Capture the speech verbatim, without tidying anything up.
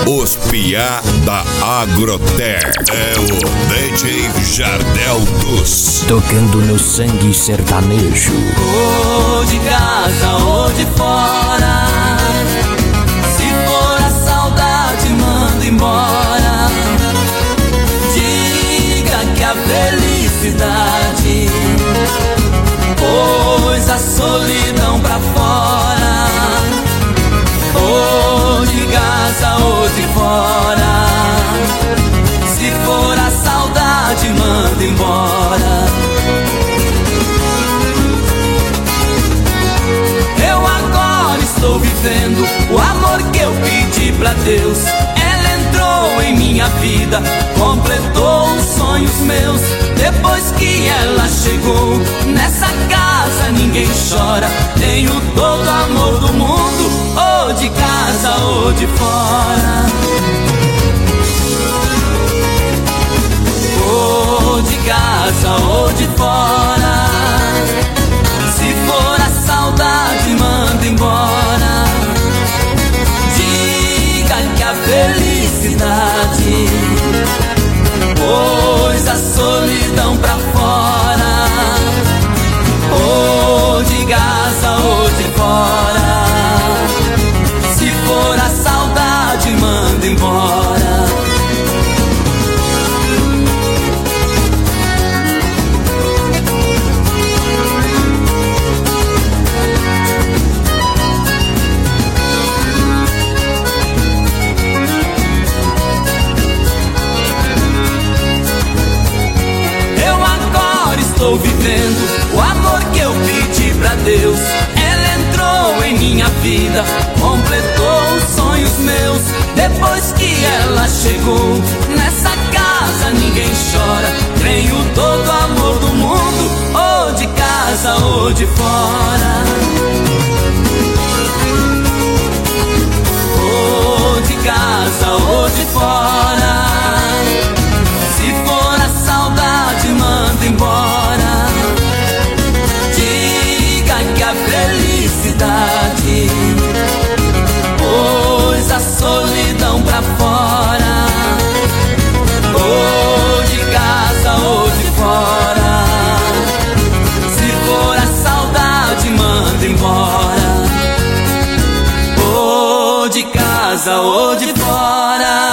Os piá da Agroter. É o D J Jardel dos. Tocando no sangue sertanejo. Ou de casa ou de fora, se for a saudade, manda embora. Diga que a felicidade pôs a solidão pra fora. Ou de casa ou de fora, se for a saudade, manda embora. Eu agora estou vivendo o amor que eu pedi pra Deus. Ela entrou em minha vida, completou os sonhos meus. Depois que ela chegou nessa casa, ninguém chora. Tenho todo o amor do mundo, ou de casa ou de fora. Ou de casa ou de fora, se for a saudade, manda embora. Diga que a felicidade pôs a solidão pra fora. Ou de casa ou de fora, se for a saudade, manda embora. Estou vivendo o amor que eu pedi pra Deus. Ela entrou em minha vida, completou os sonhos meus. Depois que ela chegou nessa casa, ninguém chora. Tenho todo o amor do mundo, ou de casa ou de fora. Ou de casa ou de fora, se for a saudade, manda embora. A felicidade pôs a solidão pra fora. Ou de casa ou de fora, se for a saudade, manda embora. Ou de casa ou de fora,